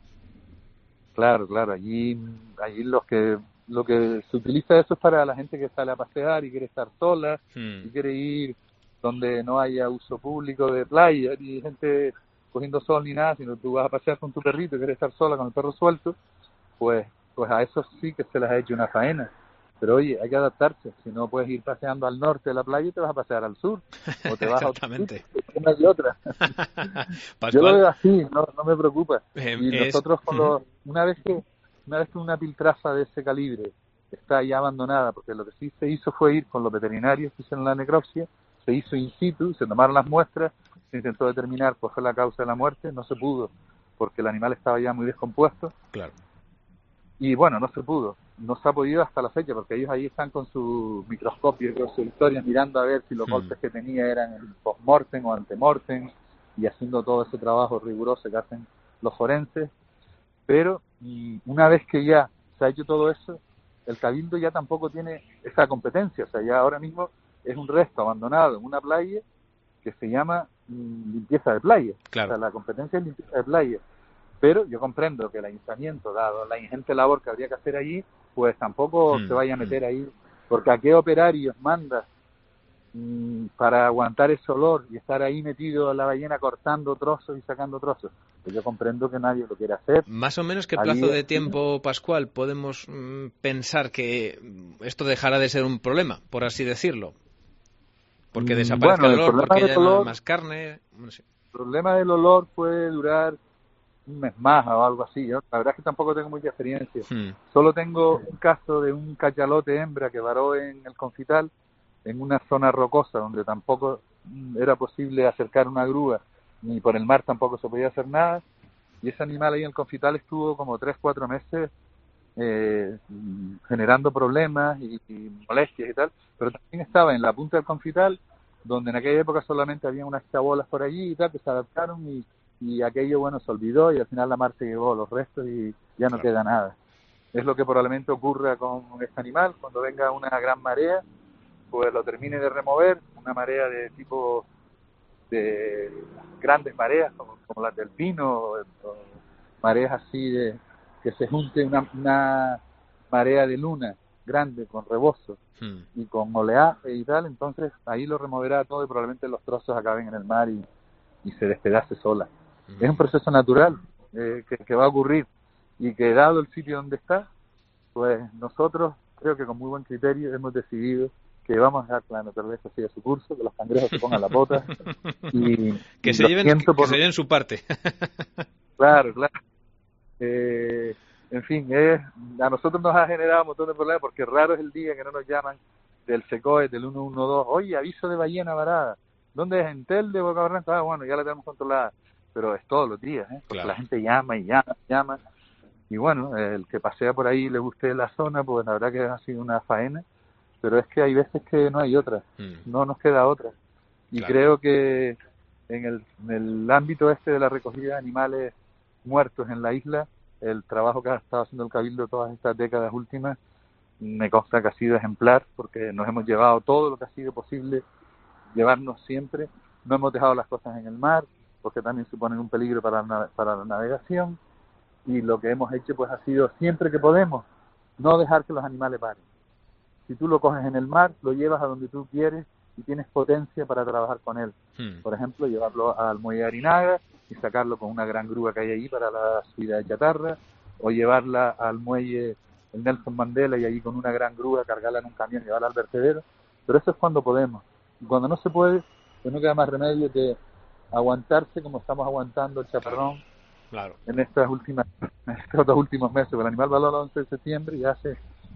Claro, allí lo que se utiliza eso es para la gente que sale a pasear y quiere estar sola y quiere ir donde no haya uso público de playa ni gente cogiendo sol ni nada, sino tú vas a pasear con tu perrito y quieres estar sola con el perro suelto, pues a eso sí que se les ha hecho una faena. Pero oye, hay que adaptarse. Si no puedes ir paseando al norte de la playa, te vas a pasear al sur. O te vas exactamente. A otro sitio, una y otra. Yo lo veo así, no me preocupa. Y nosotros una vez que una piltrafa de ese calibre está ya abandonada, porque lo que sí se hizo fue ir con los veterinarios que hicieron la necropsia, se hizo in situ, se tomaron las muestras, se intentó determinar cuál fue la causa de la muerte, no se pudo, porque el animal estaba ya muy descompuesto. Claro. Y bueno, no se pudo, no se ha podido hasta la fecha, porque ellos ahí están con su microscopio y con sus historias mirando a ver si los golpes que tenía eran en post-mortem o ante-mortem, y haciendo todo ese trabajo riguroso que hacen los forenses. Pero una vez que ya se ha hecho todo eso, el Cabildo ya tampoco tiene esa competencia, o sea, ya ahora mismo es un resto abandonado en una playa que se llama limpieza de playa. Claro. O sea, la competencia es limpieza de playa. Pero yo comprendo que el ayuntamiento, dado la ingente labor que habría que hacer allí, pues tampoco se vaya a meter ahí, porque a qué operarios manda para aguantar ese olor y estar ahí metido en la ballena cortando trozos y sacando trozos. Pues yo comprendo que nadie lo quiere hacer. Más o menos, ¿qué plazo de tiempo, Pascual, podemos pensar que esto dejará de ser un problema, por así decirlo? Porque desaparezca el olor, porque ya no hay más carne. No sé. El problema del olor puede durar un mes más o algo así. Yo, la verdad es que tampoco tengo mucha experiencia. Solo tengo un caso de un cachalote hembra que varó en el Confital, en una zona rocosa donde tampoco era posible acercar una grúa, ni por el mar tampoco se podía hacer nada, y ese animal ahí en el Confital estuvo como 3-4 meses generando problemas y molestias y tal, pero también estaba en la punta del Confital, donde en aquella época solamente había unas chabolas por allí y tal, que se adaptaron y aquello, bueno, se olvidó y al final la mar se llevó los restos y ya no queda nada. Es lo que probablemente ocurra con este animal, cuando venga una gran marea, pues lo termine de remover, una marea de tipo de grandes mareas como las del Pino, o mareas así de que se junte una marea de luna grande con rebozo y con oleaje y tal, entonces ahí lo removerá todo y probablemente los trozos acaben en el mar y se despedace sola. Es un proceso natural que va a ocurrir y que dado el sitio donde está, pues nosotros creo que con muy buen criterio hemos decidido que vamos a dejar que la naturaleza siga su curso, que los cangrejos se pongan la pota y que se lleven su parte. Claro. En fin, a nosotros nos ha generado un montón de problemas porque raro es el día que no nos llaman del SECOE, del 112, oye, aviso de ballena varada. ¿Dónde es? ¿En Telde o Boca Barranca? Bueno, ya la tenemos controlada, pero es todos los días, porque claro, la gente llama y llama. Y bueno, el que pasea por ahí le guste la zona, pues la verdad que ha sido una faena, pero es que hay veces que no hay otra, no nos queda otra. Y claro, creo que en el ámbito de la recogida de animales muertos en la isla, el trabajo que ha estado haciendo el Cabildo todas estas décadas últimas, me consta que ha sido ejemplar, porque nos hemos llevado todo lo que ha sido posible llevarnos siempre, no hemos dejado las cosas en el mar, porque también suponen un peligro para la navegación, y lo que hemos hecho pues ha sido siempre que podemos no dejar que los animales paren. Si tú lo coges en el mar, lo llevas a donde tú quieres y tienes potencia para trabajar con él. Por ejemplo, llevarlo al muelle de Arinaga y sacarlo con una gran grúa que hay ahí para la subida de chatarra, o llevarla al muelle el Nelson Mandela y allí con una gran grúa cargarla en un camión y llevarla al vertedero. Pero eso es cuando podemos. Y cuando no se puede, pues no queda más remedio que aguantarse como estamos aguantando el chaparrón. Claro. En estos 2 últimos meses. El animal való el 11 de septiembre y hace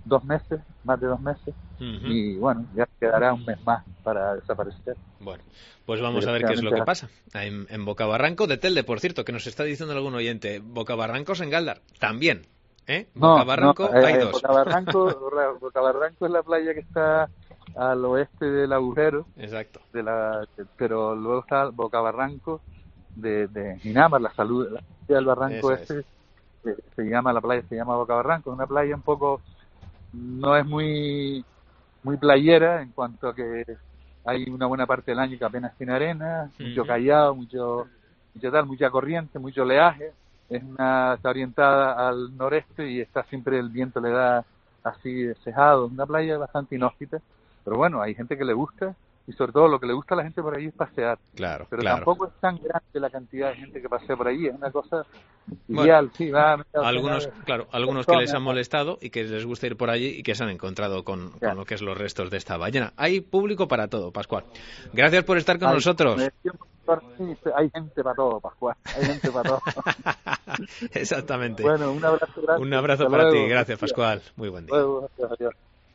2 meses, más de 2 meses, y bueno, ya quedará un mes más para desaparecer. Bueno, pues vamos a ver qué es lo que pasa en Bocabarranco de Telde, por cierto, que nos está diciendo algún oyente. Bocabarrancos en Galdar, también, ¿eh? Bocabarranco hay dos. Bocabarranco es la playa que está al oeste del agujero. Exacto. Pero luego está Bocabarranco de Minamar, la salida del barranco se llama, la playa se llama Bocabarranco, es una playa un poco, no es muy playera en cuanto a que hay una buena parte del año que apenas tiene arena, mucho callado, mucha corriente, mucho oleaje. Está orientada al noreste y está siempre, el viento le da así cejado. Una playa bastante inhóspita, pero bueno, hay gente que le gusta, y sobre todo lo que le gusta a la gente por ahí es pasear. Claro, pero tampoco es tan grande la cantidad de gente que pasea por ahí, es una cosa ideal. Sí, algunos que les han molestado y que les gusta ir por allí y que se han encontrado con lo que es los restos de esta ballena. Hay público para todo, Pascual. Gracias por estar con nosotros. Hay gente para todo, Pascual. Hay gente para todo. Exactamente. Bueno, un abrazo. Gracias. Un abrazo para ti. Gracias, Pascual. Muy buen día. Adiós.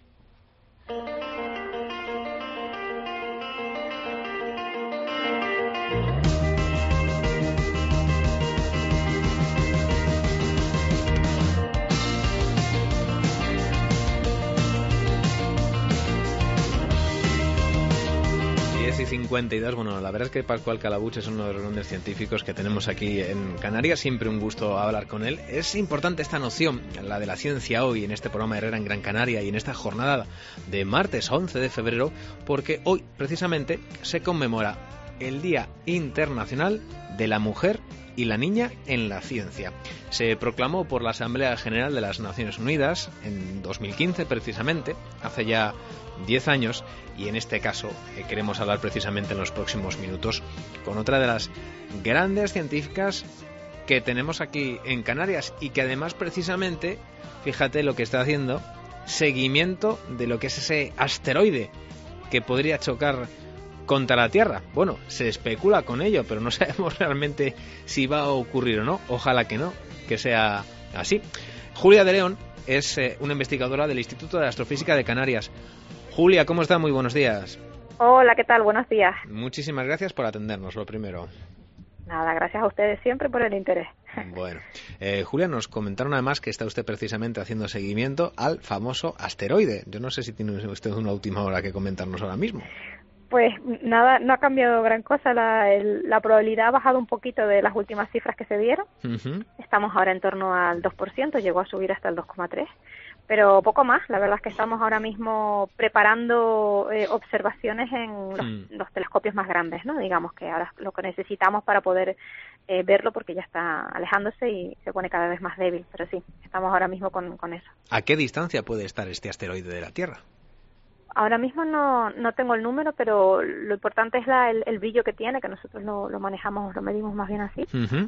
10:52. Bueno, la verdad es que Pascual Calabuch es uno de los grandes científicos que tenemos aquí en Canarias. Siempre un gusto hablar con él. Es importante esta noción, la de la ciencia hoy, en este programa Herrera en Gran Canaria y en esta jornada de martes 11 de febrero, porque hoy precisamente se conmemora el Día Internacional de la Mujer y la Niña en la Ciencia. Se proclamó por la Asamblea General de las Naciones Unidas en 2015, precisamente, hace ya 10 años, y en este caso queremos hablar precisamente en los próximos minutos con otra de las grandes científicas que tenemos aquí en Canarias y que además precisamente, fíjate lo que está haciendo, seguimiento de lo que es ese asteroide que podría chocar contra la Tierra. Bueno, se especula con ello, pero no sabemos realmente si va a ocurrir o no. Ojalá que no, que sea así. Julia de León es una investigadora del Instituto de Astrofísica de Canarias. Julia, ¿cómo está? Muy buenos días. Hola, ¿qué tal? Buenos días. Muchísimas gracias por atendernos, lo primero. Nada, gracias a ustedes siempre por el interés. Bueno, Julia, nos comentaron además que está usted precisamente haciendo seguimiento al famoso asteroide. Yo no sé si tiene usted una última hora que comentarnos ahora mismo. Pues nada, no ha cambiado gran cosa. La probabilidad ha bajado un poquito de las últimas cifras que se dieron. Estamos ahora en torno al 2%, llegó a subir hasta el 2,3%. Pero poco más. La verdad es que estamos ahora mismo preparando observaciones en los telescopios más grandes, ¿no? Digamos que ahora lo que necesitamos para poder verlo, porque ya está alejándose y se pone cada vez más débil. Pero sí, estamos ahora mismo con eso. ¿A qué distancia puede estar este asteroide de la Tierra? Ahora mismo no tengo el número, pero lo importante es el brillo que tiene, que nosotros lo manejamos, lo medimos más bien así,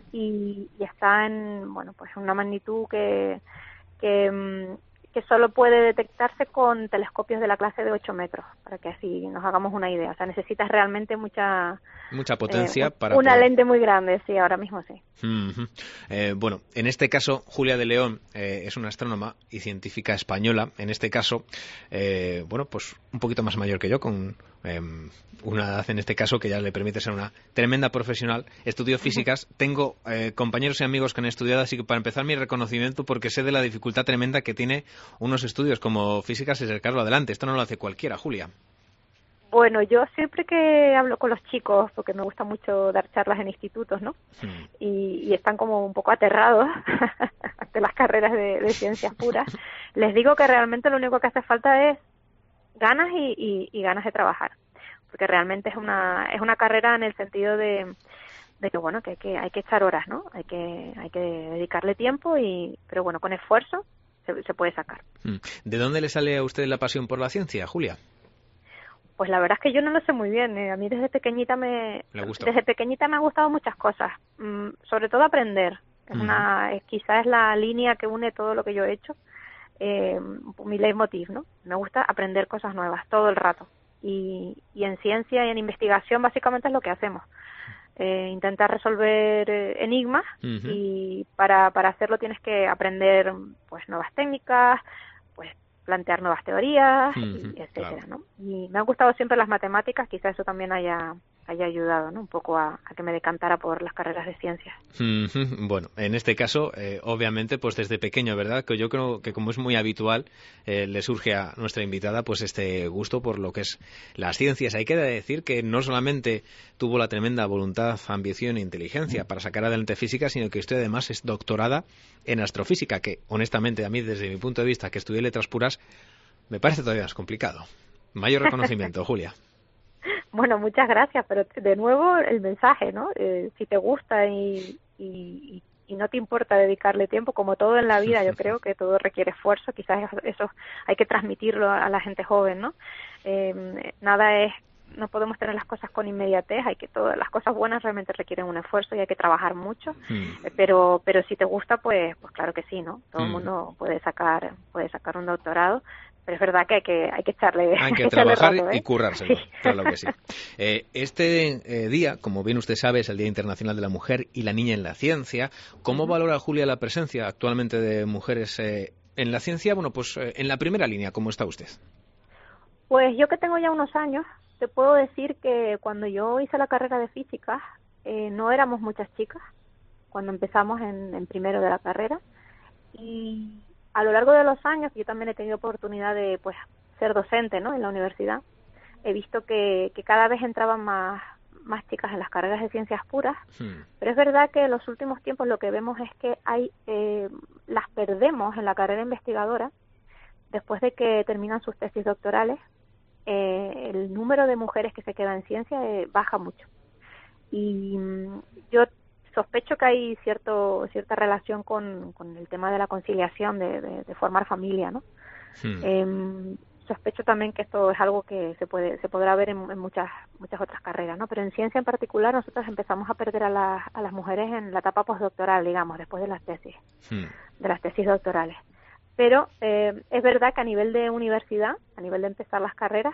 y está en, bueno, pues una magnitud que solo puede detectarse con telescopios de la clase de 8 metros, para que así nos hagamos una idea. O sea, necesitas realmente mucha potencia para una lente muy grande, sí, ahora mismo sí. Bueno, en este caso, Julia de León es una astrónoma y científica española. En este caso, bueno, pues un poquito más mayor que yo, con una edad en este caso que ya le permite ser una tremenda profesional. Estudió físicas. Tengo compañeros y amigos que han estudiado, así que para empezar mi reconocimiento, porque sé de la dificultad tremenda que tiene unos estudios como físicas y sacarlo adelante. Esto no lo hace cualquiera, Julia. Bueno, yo siempre que hablo con los chicos, porque me gusta mucho dar charlas en institutos, ¿no? Y están como un poco aterrados ante las carreras de ciencias puras, les digo que realmente lo único que hace falta es ganas y ganas de trabajar, porque realmente es una carrera en el sentido de que bueno, que hay que echar horas, ¿no? Hay que dedicarle tiempo, pero bueno, con esfuerzo se puede sacar. ¿De dónde le sale a usted la pasión por la ciencia, Julia? Pues la verdad es que yo no lo sé muy bien. A mí desde pequeñita me ha gustado muchas cosas, sobre todo aprender. Quizás es la línea que une todo lo que yo he hecho, mi leitmotiv, ¿no? Me gusta aprender cosas nuevas todo el rato. Y en ciencia y en investigación básicamente es lo que hacemos. Intentar resolver enigmas, y para hacerlo tienes que aprender pues nuevas técnicas, pues plantear nuevas teorías, y etcétera, ¿no? Y me han gustado siempre las matemáticas, quizás eso también haya ayudado, ¿no? Un poco a que me decantara por las carreras de ciencias. Bueno, en este caso, obviamente, pues desde pequeño, ¿verdad? Que yo creo que como es muy habitual, le surge a nuestra invitada pues este gusto por lo que es las ciencias. Hay que decir que no solamente tuvo la tremenda voluntad, ambición e inteligencia para sacar adelante física, sino que usted además es doctorada en astrofísica, que honestamente a mí, desde mi punto de vista, que estudié letras puras, me parece todavía más complicado. Mayor reconocimiento, Julia. Bueno, muchas gracias, pero de nuevo el mensaje, ¿no? Si te gusta y no te importa dedicarle tiempo, como todo en la vida, yo creo que todo requiere esfuerzo, quizás eso hay que transmitirlo a la gente joven, ¿no? No podemos tener las cosas con inmediatez, todas las cosas buenas realmente requieren un esfuerzo y hay que trabajar mucho, pero si te gusta, pues claro que sí, ¿no? Todo el mundo puede sacar un doctorado. Pero es verdad que hay que echarle hay que trabajar rato, y currárselo, sí. Claro que sí. Este día, como bien usted sabe, es el Día Internacional de la Mujer y la Niña en la Ciencia. ¿Cómo valora, Julia, la presencia actualmente de mujeres en la ciencia? Bueno, pues en la primera línea, ¿cómo está usted? Pues yo que tengo ya unos años, te puedo decir que cuando yo hice la carrera de física, no éramos muchas chicas, cuando empezamos en primero de la carrera, y a lo largo de los años, yo también he tenido oportunidad de pues ser docente, ¿no? En la universidad. He visto que cada vez entraban más chicas en las carreras de ciencias puras, pero es verdad que en los últimos tiempos lo que vemos es que las perdemos en la carrera investigadora después de que terminan sus tesis doctorales. El número de mujeres que se quedan en ciencia baja mucho. Y yo sospecho que hay cierta relación con el tema de la conciliación, de formar familia, ¿no? Sospecho también que esto es algo que se podrá ver en muchas otras carreras, ¿no? Pero en ciencia en particular nosotros empezamos a perder a las mujeres en la etapa postdoctoral, digamos, después de las tesis doctorales. Pero es verdad que a nivel de universidad, a nivel de empezar las carreras,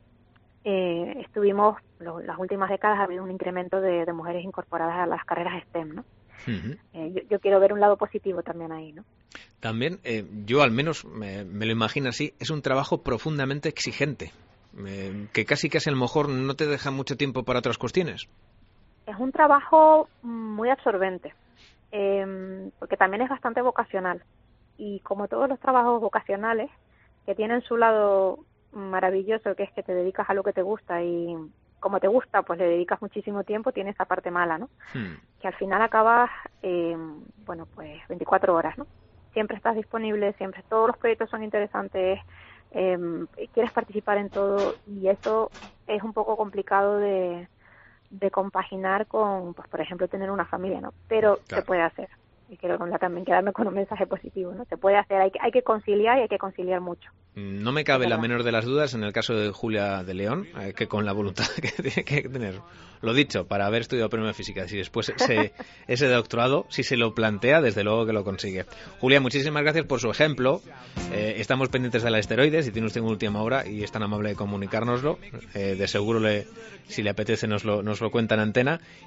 las últimas décadas ha habido un incremento de mujeres incorporadas a las carreras STEM, ¿no? Yo quiero ver un lado positivo también ahí, ¿no? También, yo al menos me lo imagino así, es un trabajo profundamente exigente, que casi a lo mejor no te deja mucho tiempo para otras cuestiones. Es un trabajo muy absorbente, porque también es bastante vocacional. Y como todos los trabajos vocacionales, que tienen su lado maravilloso, que es que te dedicas a lo que te gusta y como te gusta, pues le dedicas muchísimo tiempo, tiene esa parte mala, ¿no? Que al final acabas, pues 24 horas, ¿no? Siempre estás disponible, siempre todos los proyectos son interesantes, quieres participar en todo y eso es un poco complicado de compaginar con, pues por ejemplo, tener una familia, ¿no? Pero claro, se puede hacer. Y quiero también quedarme con un mensaje positivo, ¿no? Se puede hacer, hay que conciliar y hay que conciliar mucho. No me cabe la menor de las dudas en el caso de Julia de León, que con la voluntad que tiene que tener, lo dicho, para haber estudiado primero física, si después ese doctorado, si se lo plantea, desde luego que lo consigue. Julia, muchísimas gracias por su ejemplo. Estamos pendientes de la esteroides, si tiene usted una última hora y es tan amable de comunicárnoslo. De seguro, si le apetece, nos lo cuenta en antena.